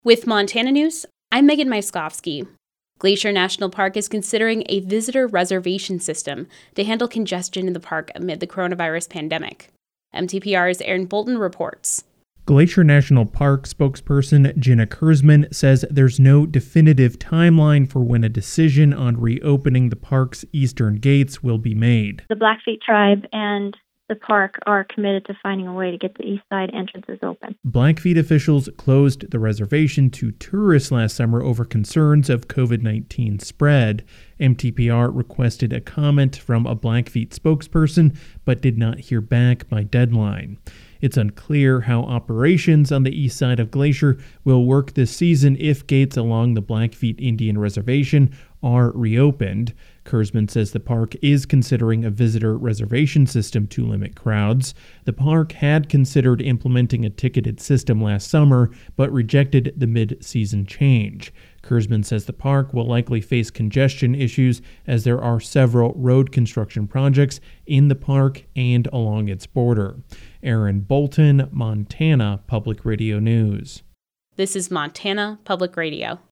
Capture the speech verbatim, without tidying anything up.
With Montana News, I'm Megan Myskovsky. Glacier National Park is considering a visitor reservation system to handle congestion in the park amid the coronavirus pandemic. M T P R's Aaron Bolton reports. Glacier National Park spokesperson Jenna Kurzman says there's no definitive timeline for when a decision on reopening the park's eastern gates will be made. The Blackfeet tribe and the park are committed to finding a way to get the east side entrances open. Blackfeet officials closed the reservation to tourists last summer over concerns of covid nineteen spread. M T P R requested a comment from a Blackfeet spokesperson, but did not hear back by deadline. It's unclear how operations on the east side of Glacier will work this season if gates along the Blackfeet Indian Reservation are reopened. Kurzman says the park is considering a visitor reservation system to limit crowds. The park had considered implementing a ticketed system last summer, but rejected the mid-season change. Kurzman says the park will likely face congestion issues as there are several road construction projects in the park and along its border. Aaron Bolton, Montana Public Radio News. This is Montana Public Radio.